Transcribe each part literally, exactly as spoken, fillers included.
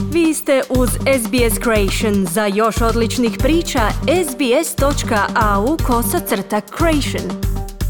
Vi ste uz S B S Creation. Za još odličnih priča, sbs.au kosacrta creation.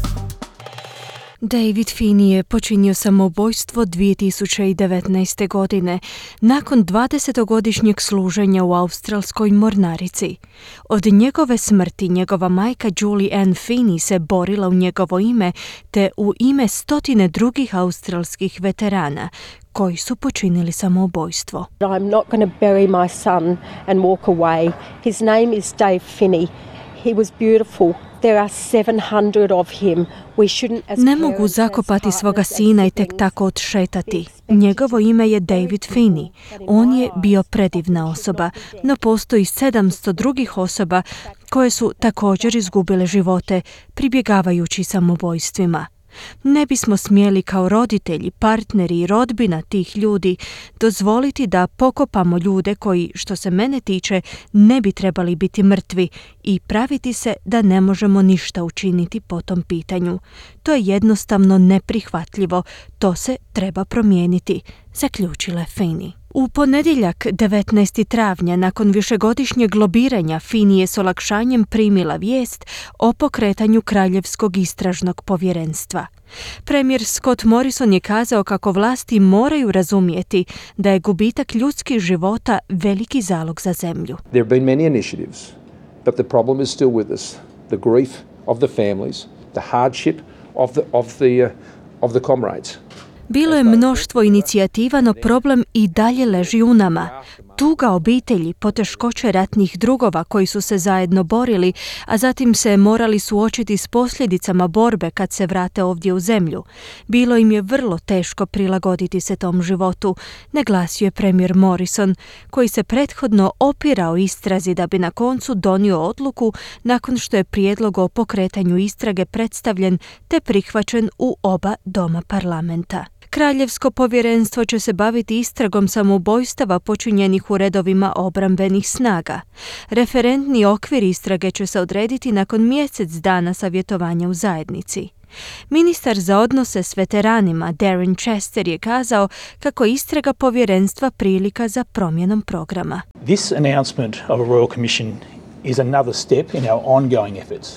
David Finney je počinio samoubojstvo dvije tisuće devetnaeste. godine, nakon dvadesetogodišnjeg služenja u australskoj mornarici. Od njegove smrti njegova majka Julie Ann Finney se borila u njegovo ime te u ime stotine drugih australskih veterana koji su počinili samoubojstvo. I'm not going to bury my son and walk away. His name is Dave Finney. He was beautiful. There are seven hundred of him. We shouldn't as Ne mogu zakopati svoga sina i tek tako odšetati. Njegovo ime je David Finney. On je bio predivna osoba, no postoji sedamsto drugih osoba koje su također izgubile živote pribjegavajući samoubojstvima. Ne bismo smjeli kao roditelji, partneri i rodbina tih ljudi dozvoliti da pokopamo ljude koji, što se mene tiče, ne bi trebali biti mrtvi i praviti se da ne možemo ništa učiniti po tom pitanju. To je jednostavno neprihvatljivo. To se treba promijeniti, zaključila je Finney. U ponedjeljak devetnaestog travnja, nakon višegodišnjeg lobiranja, Finney je s olakšanjem primila vijest o pokretanju Kraljevskog istražnog povjerenstva. Premijer Scott Morrison je kazao kako vlasti moraju razumjeti da je gubitak ljudskih života veliki zalog za zemlju. There have been many initiatives, but the problem is still with us. The grief of the families, the hardship of the of the uh, of the comrades. Bilo je mnoštvo inicijativa, no problem i dalje leži u nama. Tuga obitelji, poteškoće ratnih drugova koji su se zajedno borili, a zatim se morali suočiti s posljedicama borbe kad se vrate ovdje u zemlju. Bilo im je vrlo teško prilagoditi se tom životu, naglasio je premijer Morrison, koji se prethodno opirao istrazi da bi na koncu donio odluku nakon što je prijedlog o pokretanju istrage predstavljen te prihvaćen u oba doma parlamenta. Kraljevsko povjerenstvo će se baviti istragom samoubojstava počinjenih u redovima obrambenih snaga. Referentni okvir istrage će se odrediti nakon mjesec dana savjetovanja u zajednici. Ministar za odnose s veteranima Darren Chester je kazao kako je istraga povjerenstva prilika za promjenom programa. This announcement of a Royal Commission is another step in our ongoing efforts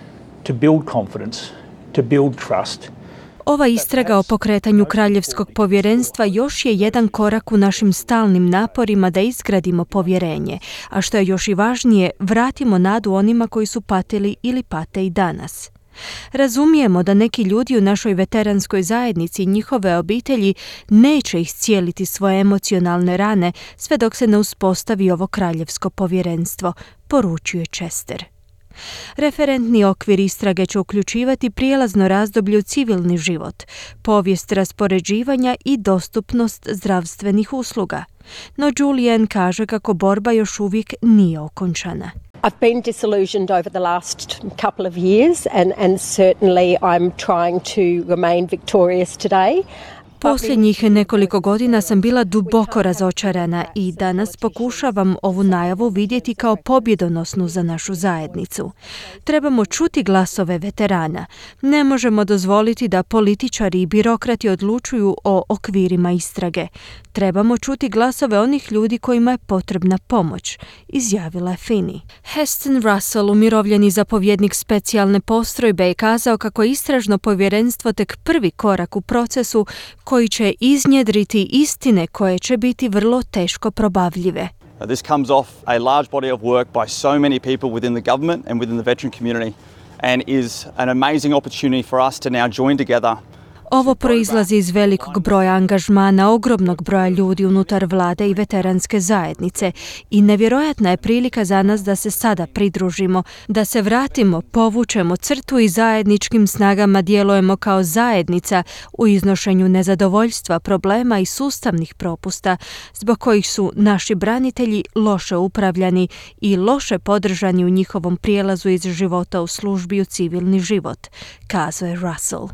to build confidence, to build trust. Ova istraga o pokretanju Kraljevskog povjerenstva još je jedan korak u našim stalnim naporima da izgradimo povjerenje, a što je još i važnije, vratimo nadu onima koji su patili ili pate i danas. Razumijemo da neki ljudi u našoj veteranskoj zajednici i njihove obitelji neće iscijeliti svoje emocionalne rane sve dok se ne uspostavi ovo Kraljevsko povjerenstvo, poručuje Chester. Referentni okvir istrage će uključivati prijelazno razdoblje u civilni život, povijest raspoređivanja i dostupnost zdravstvenih usluga. No Julie Ann kaže kako borba još uvijek nije okončana. I've been disillusioned over the last couple of years and, and certainly I'm trying to remain victorious today. Posljednjih nekoliko godina sam bila duboko razočarana i danas pokušavam ovu najavu vidjeti kao pobjedonosnu za našu zajednicu. Trebamo čuti glasove veterana. Ne možemo dozvoliti da političari i birokrati odlučuju o okvirima istrage. Trebamo čuti glasove onih ljudi kojima je potrebna pomoć, izjavila je Finney. Heston Russell, umirovljeni zapovjednik specijalne postrojbe, je kazao kako je istražno povjerenstvo tek prvi korak u procesu koji će iznjedriti istine koje će biti vrlo teško probavljive. This comes off a large body of work by so many people within the government and within the veteran community and is an amazing opportunity for us to now join together. Ovo proizlazi iz velikog broja angažmana, ogromnog broja ljudi unutar vlade i veteranske zajednice i nevjerojatna je prilika za nas da se sada pridružimo, da se vratimo, povučemo crtu i zajedničkim snagama djelujemo kao zajednica u iznošenju nezadovoljstva, problema i sustavnih propusta zbog kojih su naši branitelji loše upravljani i loše podržani u njihovom prijelazu iz života u službi u civilni život, kazao je Russell.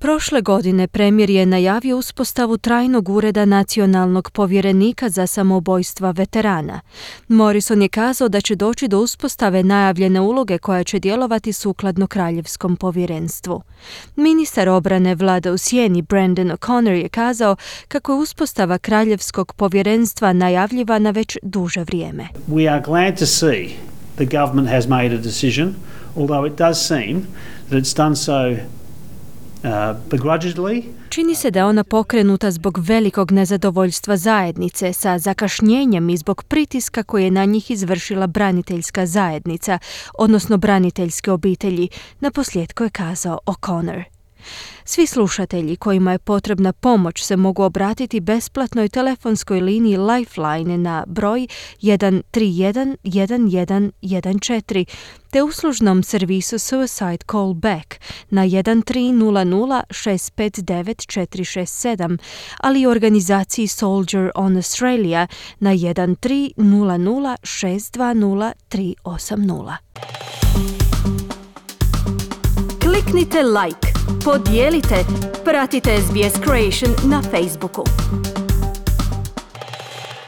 Prošle godine premijer je najavio uspostavu trajnog ureda nacionalnog povjerenika za samoubojstva veterana. Morrison je kazao da će doći do uspostave najavljene uloge koja će djelovati sukladno kraljevskom povjerenstvu. Ministar obrane vlade u sjeni Brendan O'Connor je kazao kako je uspostava kraljevskog povjerenstva najavljivana već duže vrijeme. We are glad to see the government has made a decision, although it does seem that it's done so Uh, begrudgingly. Čini se da je ona pokrenuta zbog velikog nezadovoljstva zajednice sa zakašnjenjem i zbog pritiska koje je na njih izvršila braniteljska zajednica, odnosno braniteljske obitelji, naposljetku je kazao O'Connor. Svi slušatelji kojima je potrebna pomoć se mogu obratiti besplatnoj telefonskoj liniji Lifeline na broj jedan tri jedan jedan jedan jedan četiri te uslužnom servisu Suicide Call Back na jedan tri nula nula šest pet devet četiri šest sedam, ali i organizaciji Soldier on Australia na jedan tri nula nula šest dva nula tri osam nula. Kliknite like, podijelite, pratite S B S Creation na Facebooku.